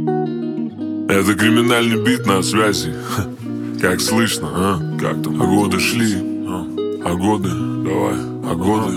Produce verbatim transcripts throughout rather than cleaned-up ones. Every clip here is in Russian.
Это криминальный бит на связи. Как слышно, а? Как там? А годы шли, а, а годы, давай, а годы.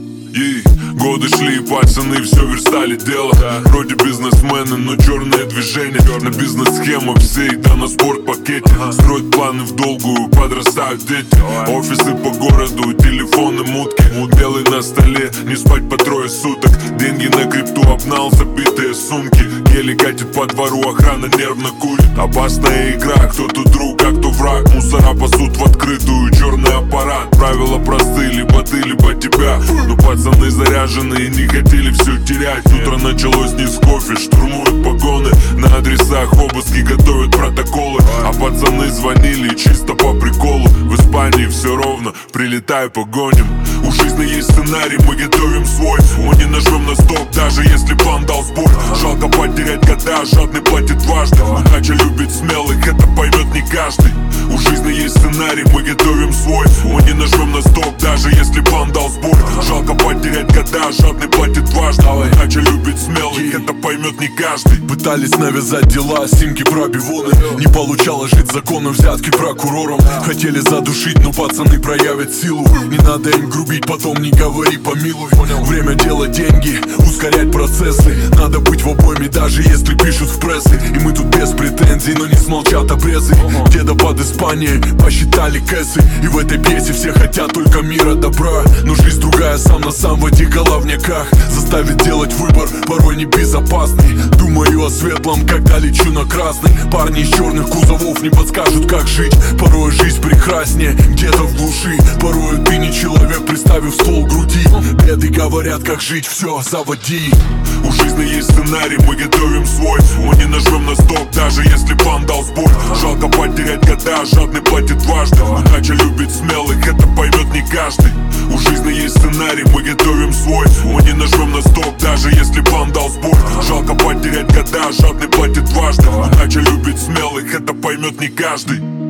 И годы шли, пацаны все верстали дело. Вроде бизнесмены, но черное движение. На бизнес-схемах все и да на спорт-пакете. Строят планы в долгую, подрастают дети. Офисы по городу, телефоны мутки. Белый на столе, не спать по трое суток. Деньги на крипту обнал, забитые сумки. Гели катит по двору, охрана нервно курит. Опасная игра, кто тут друг, а кто враг. Мусора пасут в открытую, черный аппарат. Правила простые, либо ты, либо тебя. Но пацаны заряженные, не хотели все терять. Утро началось не с кофе, штурмуют погоны. На адресах обыски, готовят протоколы. А пацаны звонили чисто по приколу. В Испании все ровно, прилетай, погоним. У жизни есть сценарий, мы готовим свой. Мы не нажмем на стоп, даже если план дал сбой. Жалко потерять года, жадный платит дважды. Удача любит смелых, это поймет не каждый. У жизни есть сценарий, мы готовим свой. Мы не нажмем на стоп, даже если план дал сбой. Жалко потерять года, жадный платит дважды. Удача любит смелых, это поймет не каждый. Пытались навязать дела, снимки про бивоны. Не получалось жить законом, взятки прокурором. Хотели задушить, но пацаны проявят силу. Не надо им грубить, потом не говори помилуй. Время делать деньги, ускорять процессы. Надо быть в обойме, даже если пишут в прессы. И мы тут без претензий, но не смолчат обрезы. Где-то под Испанией посчитали кэсы. И в этой пьесе все хотят только мира, добра. Но жизнь другая, сам на сам в этих головняках. Заставит делать выбор, порой небезопасный. Думаю о светлом, когда лечу на красный. Парни из черных кузовов не подскажут, как жить. Порой жизнь прекраснее, где-то в глуши. Порой ты не человек, приставив ствол к груди. Беды говорят, как жить, все, заводи. У жизни есть сценарий, мы готовим свой. Мы не нажмем на стоп, даже если план дал сбой. Жалко потерять года, жадный платит дважды. Удача любит смелых, это поймет не каждый. У жизни есть сценарий, мы готовим свой. Мы не нажмем на стоп, даже если план дал сбой. Жалко потерять года, жадный платит дважды. Удача любит смелых, это поймет не каждый.